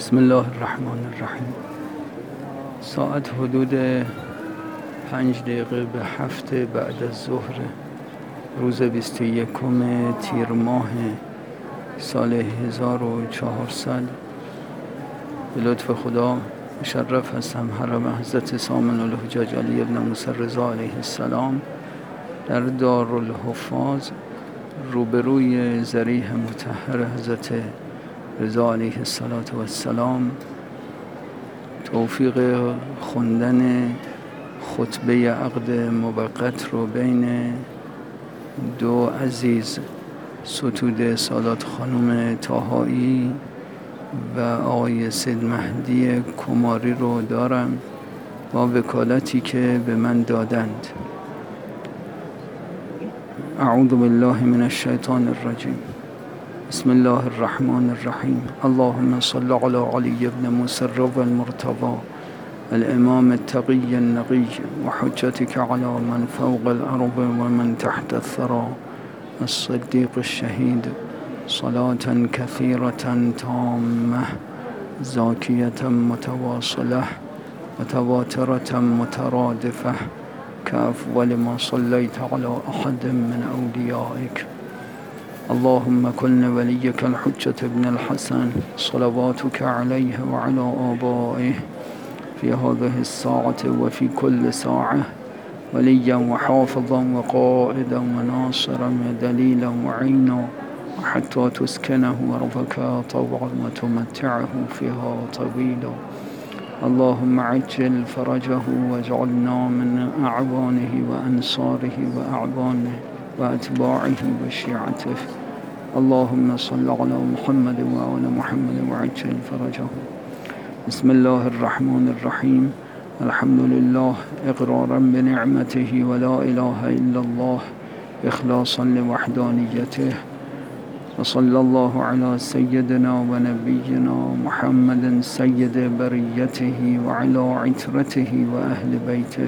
بسم الله الرحمن الرحیم. ساعت حدود 5 دقیقه به 7 بعد از ظهر روز 21 تیر ماه سال 1400 به لطف خدا مشرف هستم حرم حضرت سامن الحجاج علی ابن موسی رضا علیه السلام در دارالحفاظ روبروی ضریح مطهر حضرت رضا علیه السلام توفیق خوندن خطبه عقد موقت رو بین دو عزیز ستوده سادات خانم طاهایی و آقای سید مهدی کماری رو دارم با وکالتی که به من دادند. اعوذ بالله من الشیطان الرجیم. بسم الله الرحمن الرحیم. اللهم صل علی علی ابن موسی المرتضی الامام التقی النقی و حجتك علی من فوق الارض و من تحت الثرى الصدیق الشهید صلاة كثيرة تامة زاكية متواصلة متواترة مترادفة كأفضل ما صليت على أحد من أوليائك. اللهم كن وليك الحجة ابن الحسن صلواتك عليه وعلى آبائه في هذه الساعة وفي كل ساعة وليا وحافظا وقائدا وناصرا ودليلا وعينا وحتى تسكنه أرضك طوعا وتمتعه فيها طويلا. اللهم عجل فرجه واجعلنا من أعوانه وأنصاره وأعوانه وأتباعه وشيعته. اللهم صل على محمد وعلى محمد وعجل فرجه. بسم الله الرحمن الرحيم. الحمد لله إقرارا بنعمته ولا إله إلا الله إخلاصا لوحدانيته. وصلى الله على سيدنا ونبينا محمد سيد بريته وعلى عترته وأهل بيته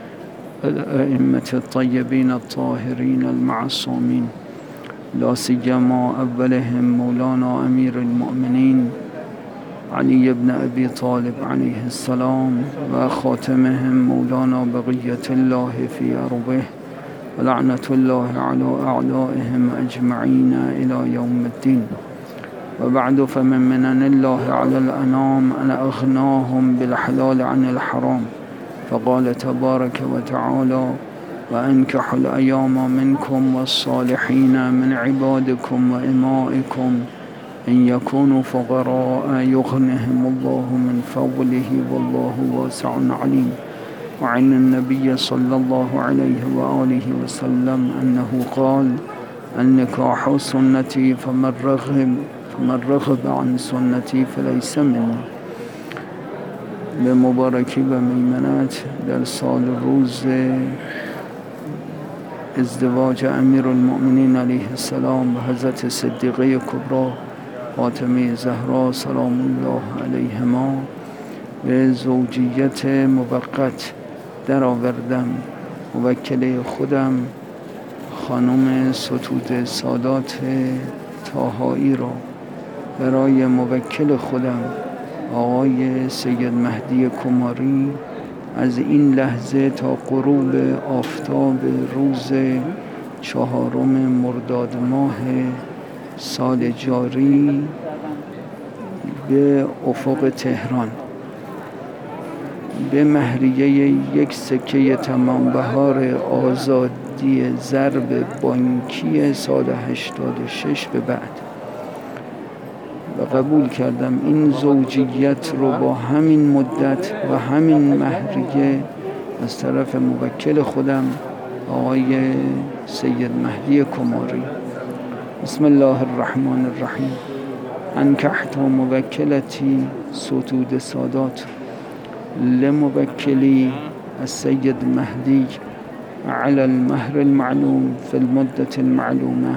الأئمة الطيبين الطاهرين المعصومين لا سيما أولهم مولانا أمير المؤمنين علي بن أبي طالب عليه السلام وخاتمهم مولانا بقية الله في أرضه ولعنة الله على أعدائهم أجمعين إلى يوم الدين. وبعد فمن منن الله على الأنام أن أغناهم بالحلال عن الحرام فقال تبارك وتعالى وأنكحوا الأيام منكم والصالحين من عبادكم وإمائكم إن يكونوا فقراء يغنهم الله من فضله والله واسع عليم. وعن النبي صلى الله عليه وآله وسلم أنه قال النكاح سنتي فمن رغب عن سنتي فليس مني. به مبارکی و میمنت در سال روز ازدواج امیر المؤمنین علیه السلام و حضرت صدیقه کبری فاطمه زهرا سلام الله علیهما به زوجیت موقت در آوردم. موکله خودم خانم ستوده سادات طاهایی را برای موکل خودم آقای سید مهدی کماری از این لحظه تا غروب آفتاب روز 4 مرداد ماه سال جاری به افق تهران به مهریه یک سکه تمام بهار آزادی ضرب بانکی سال 86 به بعد و قبول کردم این زوجیت رو با همین مدت و همین مهریه از طرف موکل خودم آقای سید مهدی کماری. بسم الله الرحمن الرحیم. انکحت موکلتی ستوده سادات لموكلي السيد مهدي على المهر المعلوم في المدة المعلومة.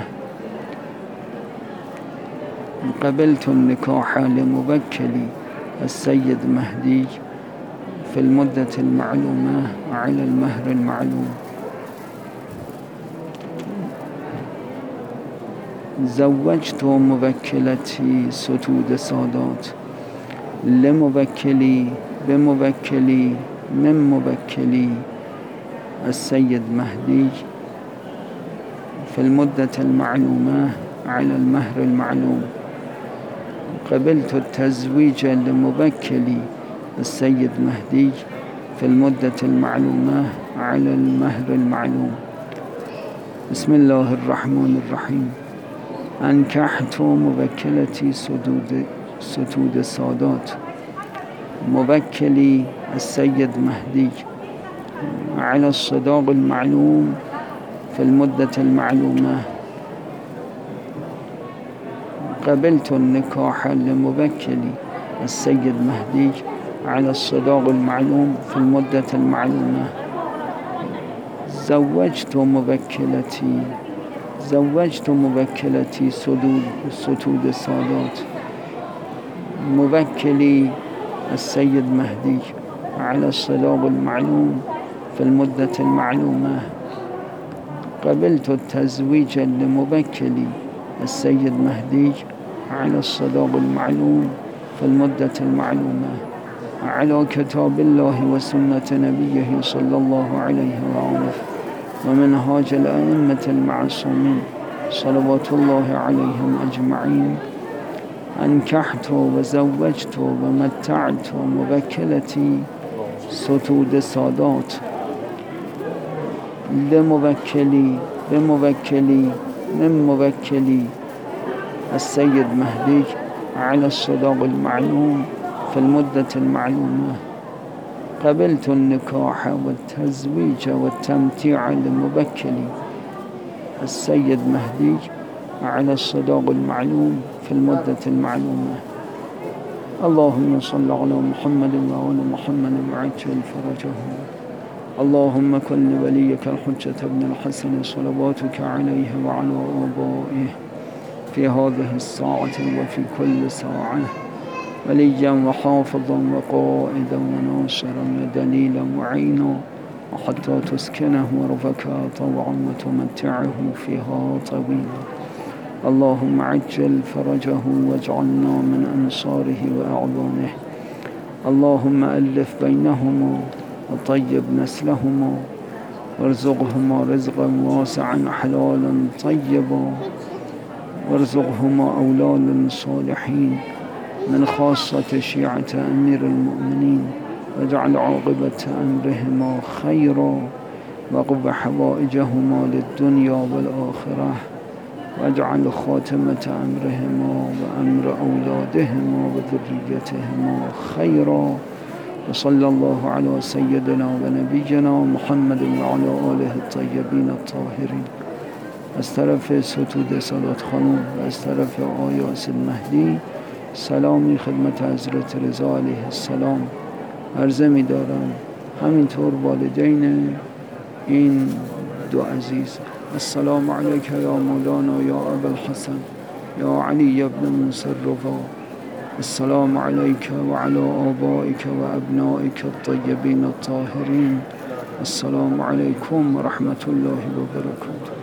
قبلت النكاح لموكلي السيد مهدي في المدة المعلومة على المهر المعلوم. زوجت موكلتي ستود سادات لموكلي بموكلي من موكلي السيد مهدي في المدة المعلومة على المهر المعلوم. قبلت التزويج لموكلي السيد مهدي في المدة المعلومة على المهر المعلوم. بسم الله الرحمن الرحيم. أنكحت موكلتي ستود السادات موكلي السيد مهدي على الصداق المعلوم في المدة المعلومة. قبلت النكاح لموكلي السيد مهدي على الصداق المعلوم في المدة المعلومة. زوجت موكلتي ستود السادات موكلي السيد مهدي على الصداق المعلوم في المدة المعلومة. قبلت التزويج لموكلي السيد مهدي على الصداق المعلوم في المدة المعلومة على كتاب الله وسنة نبيه صلى الله عليه وآله ومنهاج الأئمة المعصومين صلوات الله عليهم أجمعين. أنكحت وزوجت ومتعت موكلتي ستود السادات لموكلي بموكلي من موكلي السيد مهدي على الصداق المعلوم في المدة المعلومة. قبلت النكاح والتزويج والتمتيع لموكلي السيد مهدي على الصداق المعلوم في المدة المعلومة. اللهم صل على محمد وعلى محمد وعجل فرجه. اللهم كن لوليك الحجة ابن الحسن صلواتك عليه وعلى آبائه في هذه الساعة وفي كل ساعة وليا وحافظا وقائدا وناصرا ودليلا وعينا وحتى تسكنه ربك طوعا وتمتعه فيها طويلا. اللهم عجل فرجه واجعلنا من أنصاره وأعوانه. اللهم ألف بينهما وطيب نسلهما وارزقهما رزقا واسعا حلالا طيبا وارزقهما أولادا صالحين من خاصة شيعة أمير المؤمنين واجعل عاقبة أمرهما خيرا وقض حوائجهما للدنيا والآخرة واجعل خاتمة أمرهما وأمر أولادهما وذريتهما خيرا. وصلى الله على سيدنا ونبينا محمد وعلى آله الطيبين الطاهرين. از طرف ستود سادات خانم و از طرف آیاس المهدی سلامی خدمت حضرت رضا علیه السلام عرضه می دارم. همینطور والدین این دو عزیز. السلام علیک یا مولانا یا ابوالحسن یا علی ابن موسی الرضا. السلام علیک و علی آبائک و ابنائک الطیبین الطاهرین. السلام علیکم و رحمت الله و برکاته.